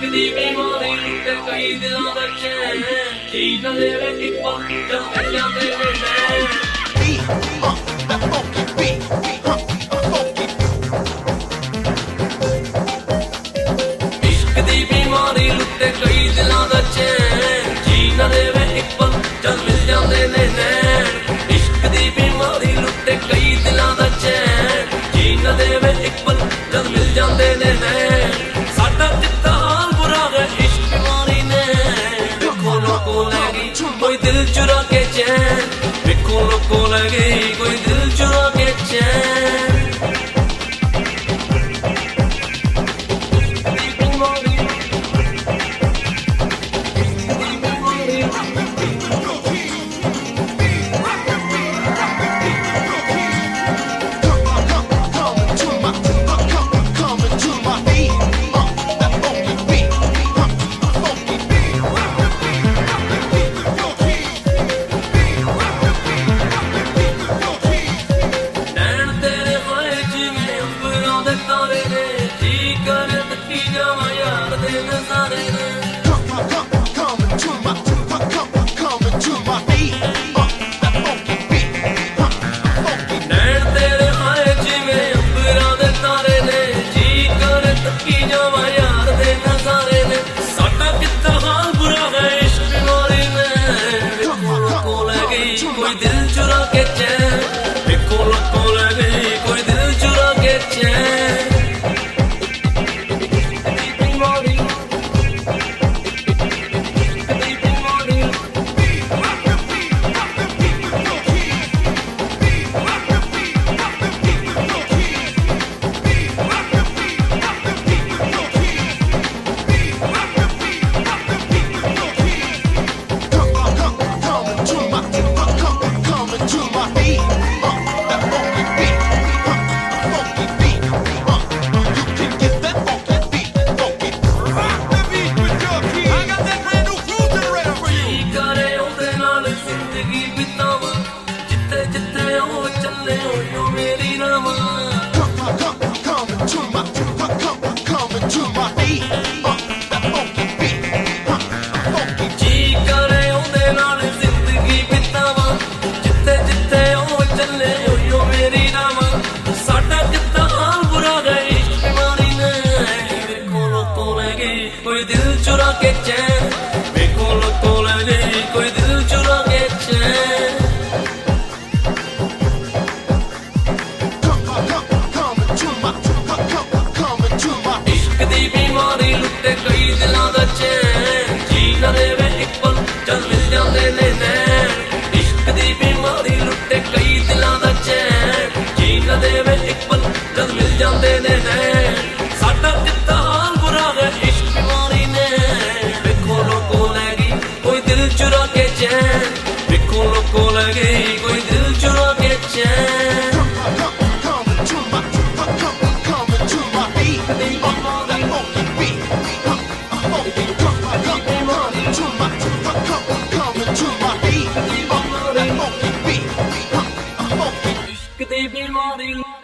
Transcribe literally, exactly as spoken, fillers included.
ਦੀ ਬਿਮਾਰੀ ਤੇ ਕਈ ਦਿਨਾਂ ਦਾ ਚੈਨ ਜੀ ਨਾ ਦੇਵੇ ਇੱਕ ਪਲ ਚੱਲ ਜਾਂਦੇ ਨੇ ਨੈਣ ਇਸ਼ਕ ਦੀ ਬਿਮਾਰੀ ਲੁੱਟੇ ਕਈ ਦਿਨਾਂ ਦਾ ਚੈਨ ਜੀ ਨਾ ਦੇਵੇ ਇੱਕ ਪਲ ਚੱਲ ਜਾਂਦੇ ਨੇ ਨੈਣ ਇਸ਼ਕ ਦੀ ਬਿਮਾਰੀ ਲੁੱਟੇ ਕਈ ਦਿਨਾਂ ਦਾ ਚੈਨ ਜੀ ਨਾ ਦੇਵੇ ਇੱਕ ਪਲ ਚੱਲ ਮਿਲ ਜਾਂਦੇ ਨੇ ਨੈਣ ਸਾਡਾ ਦਿੱਤਾ ਹਾਲ ਬੁਰਾ ਹੈ ਇਸ਼ਕ ਬਿਮਾਰੀ ਨੇ ਵੇਖੋ ਲੋਕੋ ਲੈ ਗਈ ਕੋਈ ਦਿਲ ਚੁਰਾ ਕੇ ਚੈਨ ਵੇਖੋ ਲੋਕੋ ਲੈ ਗਈ ਕੋਈ ਦਿਲ ਚੁਰਾ ਕੇ ਚੈਨ कोई दिल चुरा के चैन ਵੇਖੋ ਲੋਕੋ ਲੈ ਗਈ कोई दिल चुरा के चैन कोई दिल चुरा के चैन ਵੇਖੋ ਲੋਕੋ ਲੈ ਗਈ कोई दिल चुरा के चैन इश्क दी बीमारी लुੱਟੇ कई दिलों दा चैन जी ना देवे एक पल चल मिल जाते ने नैन इश्क दी बीमारी लुੱਟੇ कई दिलों दा चैन जी ना देवे एक पल चल मिल जाते ने नैन साडा कितना हाल बुरा है इश्क बीमारी ने ਵੇਖੋ ਲੋਕੋ ਲੈ ਗਈ कोई दिल चुरा के चैन ਵੇਖੋ ਲੋਕੋ ਲੈ गई कोई दिल चुरा के चैन इश्क दी बीमारी